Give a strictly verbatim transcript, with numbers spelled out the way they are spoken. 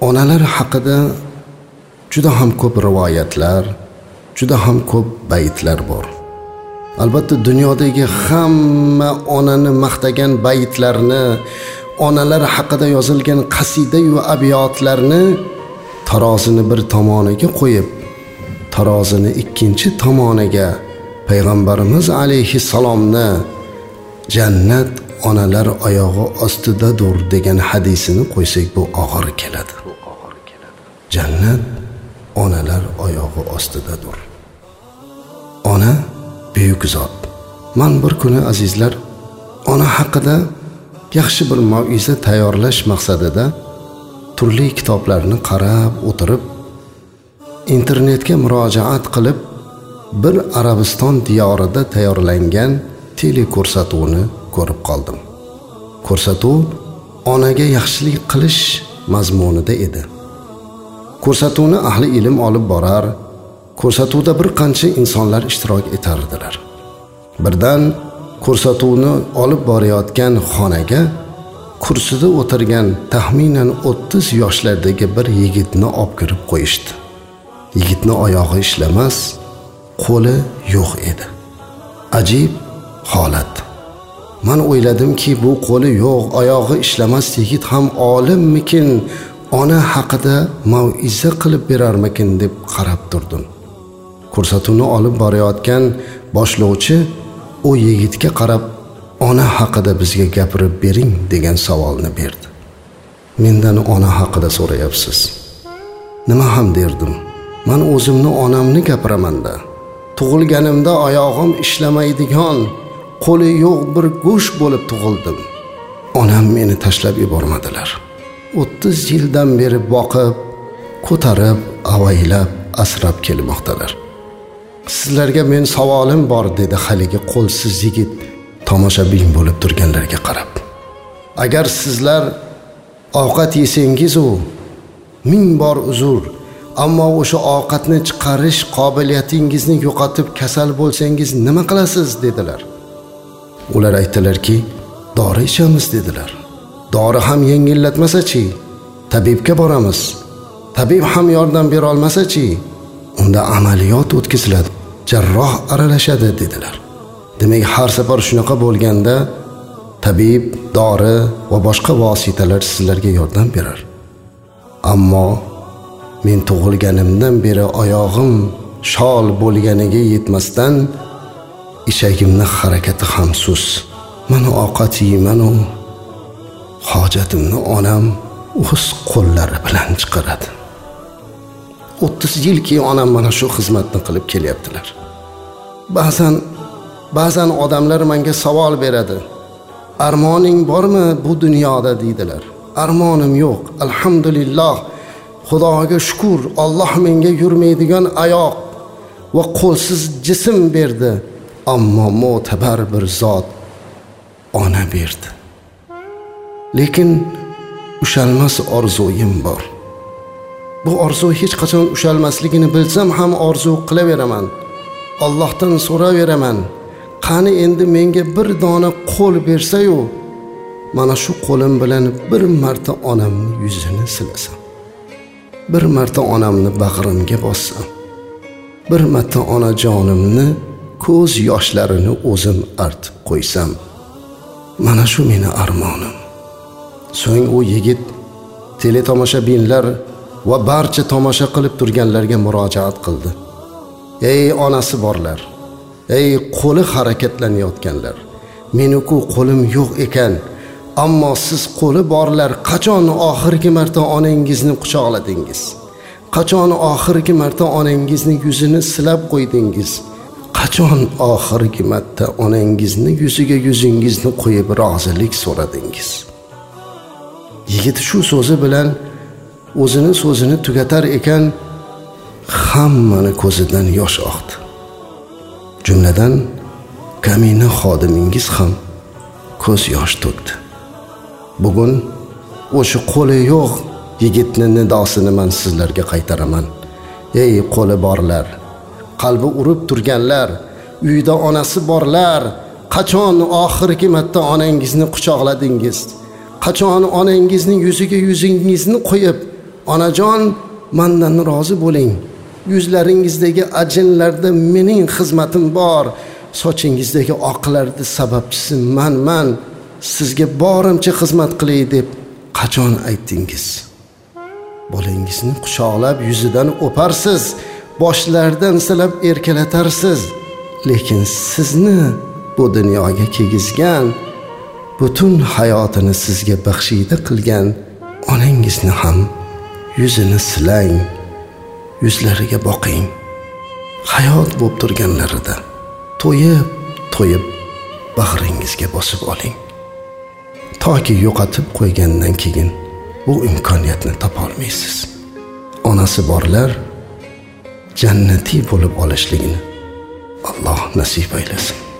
onalar haqida juda ham ko'p rivoyatlar, juda ham ko'p baytlar bor. Albatta dunyodagi hamma onani maqtagan baytlarni, onalar haqida yozilgan qasida va abiyotlarni tarozini bir tomoniga qo'yib, tarozini ikkinchi tomoniga payg'ambarimiz alayhissalomni jannat onalar oyog'i ostidadir degan hadisini qo'ysak bu og'ir keladi. Jannat onalar oyog'i ostidadir. Ona buyuk zot. Men bir kuni azizlar, ona haqida yaxshi bir mav'iza tayyorlash maqsadida turli kitoblarni qarab o'tirib, internetga murojaat qilib, bir Arabiston diyorida tayyorlangan tele ko'rsatuvni ko'rib qoldim. Ko'rsatuv onaga yaxshilik qilish mazmunida edi. Ko'rsatuvni ahli ilm olib borar, ko'rsatuvda bir qancha insonlar ishtirok etardilar. Birdan ko'rsatuvni olib borayotgan xonaga kursida o'tirgan taxminan o'ttiz yoshlardagi bir yigitni olib kirib qo'yishdi. Yigitning oyog'i ishlamas, qo'li yo'q edi. Ajib holat. Men o'yladimki, bu qo'li yo'q, oyog'i ishlamas yigit ham olimmikin, ona haqida mav'iza qilib berarmikin deb qarab turdim. Ko'rsatuvni olib borayotgan boshlovchi o yigitga qarab, ona haqida bizga gapirib bering degan savolni berdi. Mendan ona haqida so'rayapsiz. Nima ham derdim? Men o'zimni onamni gapiraman-da. Tug'ilganimda oyog'im ishlamaydigan, qo'li yo'q bir go'sht bo'lib tug'ildim. Onam meni tashlab yubormadilar. o'ttiz yildan beri boqib, ko'tarib, avaylab, asrab kelmoqdalar. Sizlarga men savolim bor, dedi haligi qo'lsiz yigit tomoshabin bo'lib turganlarga qarab. Agar sizlar ovqat yesangiz u ming bor uzr, ammo o'sha ovqatni chiqarish qobiliyatingizni yo'qotib kasal bo'lsangiz nima qilasiz dedilar. Ular aytdilarki, dori ichamiz dedilar. Dori ham yengillatmasa-chi, tabibga boramiz. Tabib ham yordam bera olmasa-chi, unda amaliyot o'tkaziladi, jarroh aralashadi dedilar. Demak, har safar shunaqa bo'lganda tabib, dori va boshqa vositalar sizlarga yordam berar. Ammo men tug'ilganimdan beri oyog'im shol bo'lganiga yetmasdan ichagimning harakati ham sus. Men ovqat yeyman u hojatimni onam o'z qo'llari bilan chiqaradi. o'ttiz yilki onam mana shu xizmatni qilib kelyaptilar. Ba'zan ba'zan odamlar menga savol beradi. Armoning bormi bu dunyoda deydilar. Armonim yo'q. Alhamdulillah. Xudoga shukr, Alloh menga yurmaydigan oyoq va qo'lsiz jism berdi. Ammo mo'tabar bir zot ona berdi. Lekin ushalmas orzuyim bor. Bu orzu hech qachon ushalmasligini bilsam ham orzu qilaveraman. Allohdan so'raveraman. Qani endi menga bir dona qo'l bersa-yu, mana shu qo'lim bilan bir marta onamning yuzini silasam. Bir marta onamni bag'rimga bossam. Bir marta onajonimni ko'z yoshlarini o'zim artib qo'ysam. Mana shu meni armonim. So'ng u yigit teletomoshabinlar va barcha tomosha qilib turganlarga murojaat qildi. Ey onasi borlar, ey qo'li harakatlanayotganlar, meni-ku qo'lim yo'q ekan, ammo siz qo'li borlar, qachon oxirgi marta onangizni quchoqladingiz? Qachon oxirgi marta onangizni yuzini silab qo'ydingiz? Qachon oxirgi marta onangizni yuziga yuzingizni qo'yib rozilik so'radingiz? Yigit shu so'zi bilan o'zini so'zini tugatar ekan, hammani ko'zidan yosh oqdi. Jumladan kamina xodimingiz ham ko'z yosh to'kdi. Bugun o'sha qo'li yo'q yigitni nidosini men sizlarga qaytaraman. Ey qo'li borlar, qalbi urib turganlar, uyda onasi borlar, qachon oxirgi marta onangizni quchoqladingiz? Qachon onangizning yuziga yuzingizni qo'yib onajon, mendan rozi bo'ling. Yuzlaringizdagi ajinlarda mening xizmatim bor. Sochingizdagi oqlarda sababchisi manman. Sizga borimcha xizmat qilay deb qachon aytdingiz? Bolangizni quchoqlab yuzidan o'parsiz, boshlaridan silab erkalatarsiz. Lekin sizni bu dunyoga kelgizgan, butun hayotini sizga baxshida qilgan onangizni ham yuzini silang, yuzlariga boqing. Hayot bo'lib turganlarida to'yib, to'yib bag'ringizga bosib oling. Toki yo'qotib qo'ygandan keyin bu imkoniyatni topa olmaysiz. Onasi borlar jannatiy bo'lib olishligini Alloh nasib aylasin.